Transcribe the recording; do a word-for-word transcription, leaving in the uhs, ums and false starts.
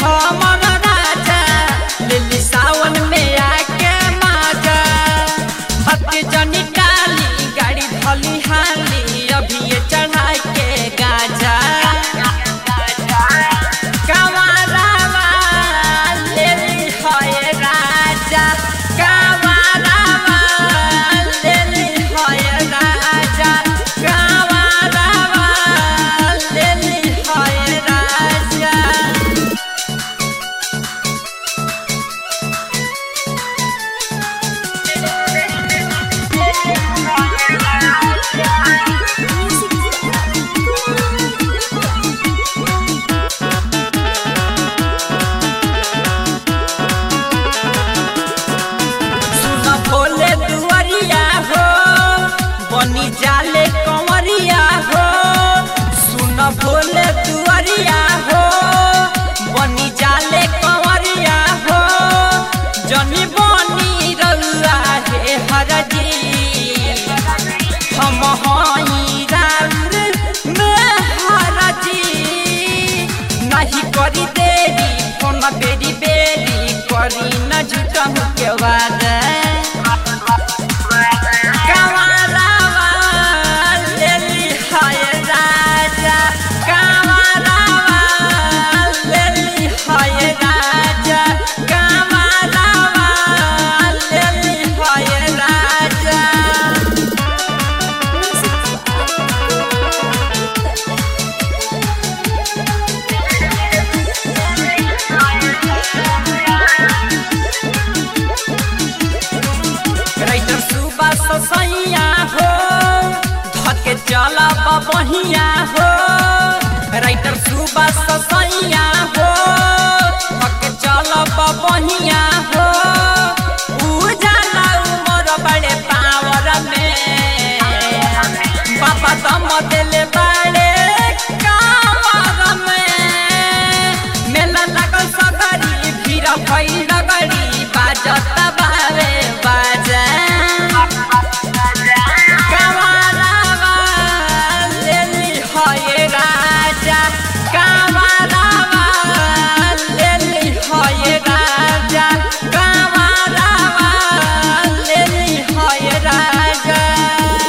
हमर राजा लिली सावन में आके माजा भक्ति जनी डाली गाड़ी धली हाली अभी ये चढ़ा के गाजा कांवरवा लेली है राजा कांवरवा लेली है राजा कांवरवा लेली है राजा भोले दुआरिया हो बनी जाले कंवरिया हो सुन भोले दुआरिया हो बनी जाले कंवरिया हो जनी बनी रउआ हे हरजी हम हई राउर में हरजी नहीं करी देरी फोन बेरी बेरी करी न झूठहू के वादा सैया हो धके चला बहिया हो राइटर सुबह सैया हो धके चला बहिया हो उजाला उमर बड़े पावर में बाबा दम दिले बड़े कावर में मेला लगल सगरी भीड़ भइल गड़ी बाजता